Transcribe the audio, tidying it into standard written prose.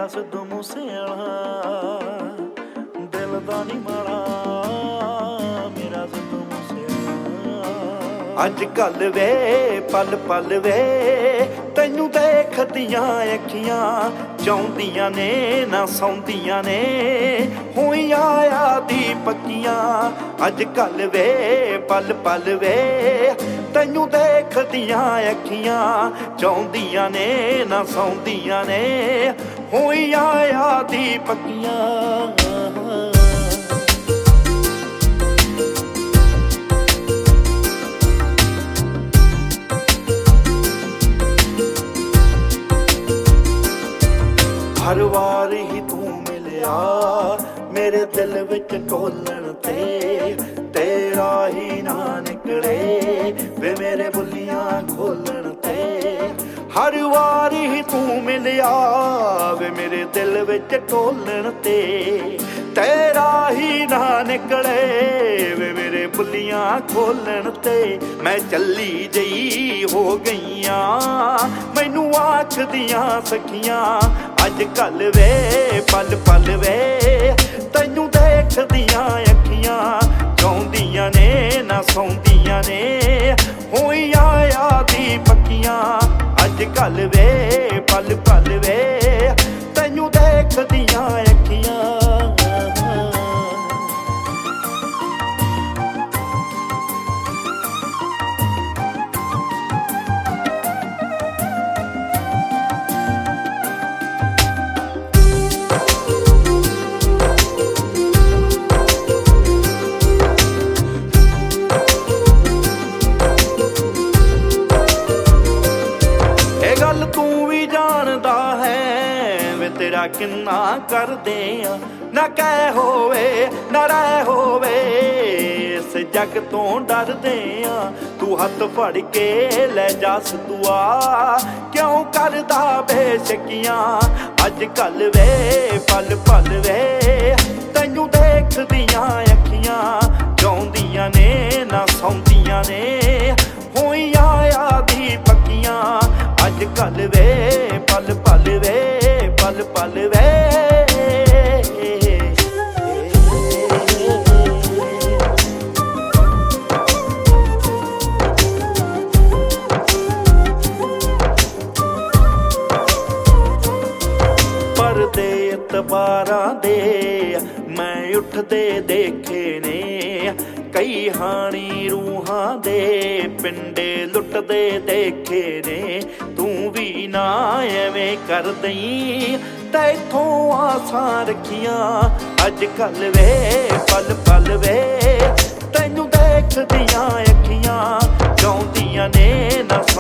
ਸਿੱਧੂ ਮੂਸੇਵਾਲਾ ਦਿਲ ਦਾ ਨੀ ਮਾੜਾ ਮੇਰਾ ਸਿੱਧੂ ਮੂਸੇਵਾਲਾ। ਅੱਜ ਕੱਲ ਵੇ ਪਲ ਪਲ ਵੇ ਤੈਨੂੰ ਦੇਖਦੀਆਂ ਅੱਖੀਆਂ ਚਾਹੁੰਦੀਆਂ ਨੇ ਨਾ ਸੌਂਦੀਆਂ ਨੇ ਹੋਈਆਂ ਆਦੀ ਪੱਕੀਆਂ। ਅੱਜ ਕੱਲ ਵੇ ਪਲ ਪਲ ਵੇ ਤੈਨੂੰ ਦੇਖਦੀਆਂ ਅੱਖੀਆਂ ਚਾਹੁੰਦੀਆਂ ਨੇ ਨਾ ਸੌਂਦੀਆਂ ਨੇ ਹੋਈਆਂ ਆਦੀ ਪੱਕੀਆਂ। ਹਰ ਵਾਰ ਹੀ ਤੂੰ ਮਿਲਿਆ ਮੇਰੇ ਦਿਲ ਵਿੱਚ ਢੋਲਣ ਤੇ ਤੇਰਾ ਹੀ ਨਾ ਨਿਕਲੇ ਵੇ ਮੇਰੇ ਬੁੱਲੀਆਂ ਖੋਲਣ ਤੇ। ਹਰ ਵਾਰ ਹੀ ਤੂੰ ਮਿਲਿਆ ਵੇ ਮੇਰੇ ਦਿਲ ਵਿੱਚ ਢੋਲਣ ਤੇ ਤੇਰਾ ਹੀ ਨਾ ਨਿਕਲੇ ਵੇ ਮੇਰੇ ਬੁੱਲੀਆਂ ਖੋਲਣ ਤੇ। ਮੈਂ ਚੱਲੀ ਜਈ ਹੋ ਗਈਆਂ ਮੈਨੂੰ ਆਖਦੀਆਂ ਸਖੀਆਂ ਅੱਜ ਕੱਲ ਵੇ ਪਲ ਪਲ ਵੇ ਤੈਨੂੰ ਦੇਖਦੀਆਂ ਅੱਖੀਆਂ ਚਾਹੁੰਦੀਆਂ ਨੇ ਨਾ ਸੌਂਦੀਆਂ ਨੇ ਹੋਈਆਂ ਆਦੀ ਪੱਕੀਆਂ। ਅੱਜ ਕੱਲ ਵੇ ਪਲ ਪਲ ਵੇ ਤੈਨੂੰ ਦੇਖਦੀਆਂ ਅੱਖੀਆਂ। ਗੱਲ ਤੂੰ ਵੀ ਜਾਣਦਾ ਹੈ ਵੇ ਤੇਰਾ ਕਿੰਨਾ ਕਰਦੇ ਆ ਨਾ ਕਹਿ ਹੋਵੇ ਨਾ ਰਹਿ ਹੋਵੇ ਇਸ ਜੱਗ ਤੋਂ ਡਰਦੇ ਆ। ਤੂੰ ਹੱਥ ਫੜ ਕੇ ਲੈ ਜਾ ਸਤੂਆ ਕਿਉਂ ਕਰਦਾ ਬੇਸ਼ਕੀਆਂ। ਅੱਜ ਕੱਲ ਵੇ ਪਲ ਪਲ ਵੇ ਤੈਨੂੰ ਦੇਖਦੀਆਂ ਅੱਖੀਆਂ ਚਾਹੁੰਦੀਆਂ ਨੇ ਨਾ ਸੌਂਦੀਆਂ ਨੇ ਹੋਈਆਂ ਆਦੀ ਪੱਕੀਆਂ। ਅੱਜ ਕੱਲ ਵੇ ਪਲ ਪਲ ਵੇ ਪਲ ਪਲ ਵੇ ਪਰਦੇ ਇਤਬਾਰਾਂ ਦੇ ਮੈਂ ਉੱਠਦੇ ਦੇਖੇ ਨੇ ਕਈ ਹਾਣੀ ਰੂਹਾਂ ਦੇ ਪਿੰਡੇ ਲੁੱਟਦੇ ਦੇਖੇ ਨੇ। ਤੂੰ ਵੀ ਨਾ ਐਵੇਂ ਕਰ ਦਈ ਤੈਥੋਂ ਆਸਾਂ ਰੱਖੀਆਂ। ਅੱਜ ਕੱਲ ਵੇ ਪਲ ਪਲ ਵੇ ਤੈਨੂੰ ਦੇਖਦੀ